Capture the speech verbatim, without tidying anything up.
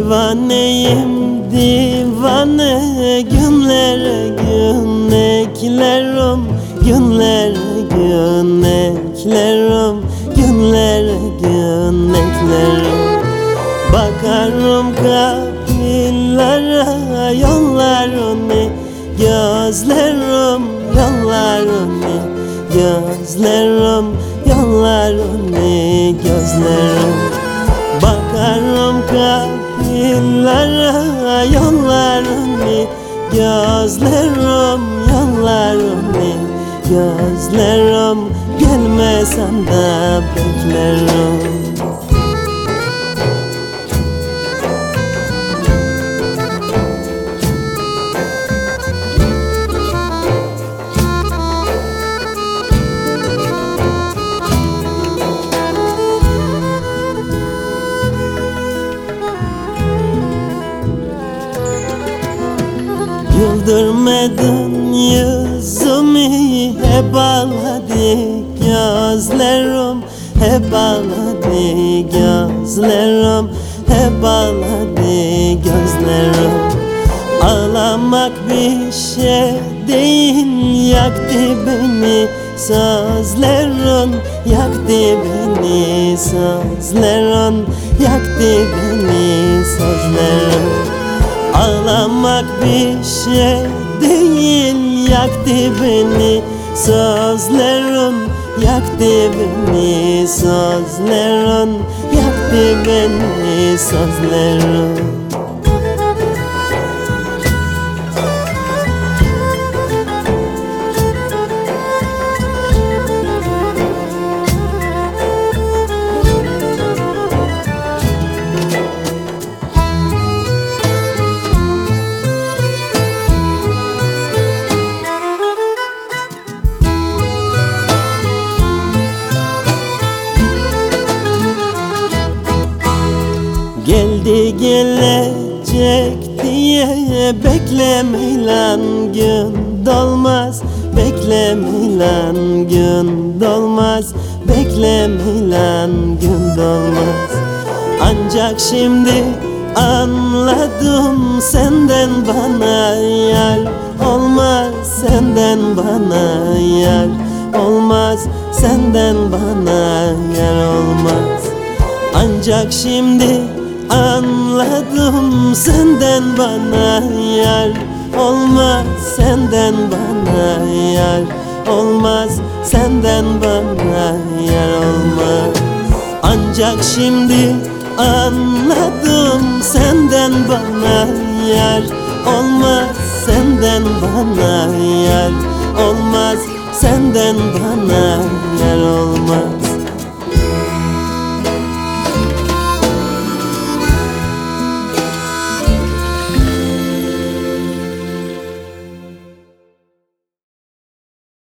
Divaneyim divane, günlere gün eklerim, günlere gün eklerim, günlere gün eklerim. Bakarım kapılara, yollarını gözlerim, yollarını gözlerim, yollarını gözlerim. Bakarım kapılara, yollarını gözlerim, yollarını gözlerim. Gelmesen de beklerim. Güldürmedin yüzümü, hep ağladı gözlerim, hep ağladı gözlerim, hep ağladı gözlerim. Ağlamak bir şey değil, yaktı beni sözlerin, yaktı beni sözlerin, yaktı beni sözlerin. Ağlamak bir şey değil, yaktı beni sözlerin, yaktı beni sözlerin, yaktı beni sözlerin. Geldi gelecek diye bekleme lan, gün dolmaz, bekleme lan, gün dolmaz, bekleme lan, gün dolmaz. Ancak şimdi anladım, senden bana yar olmaz, senden bana yar olmaz, senden bana yar olmaz. Ancak şimdi anladım, senden bana yar olmaz, senden bana yar olmaz, senden bana yar olmaz. Ancak şimdi anladım, senden bana yar olmaz, senden bana yar olmaz, senden bana yar olmaz.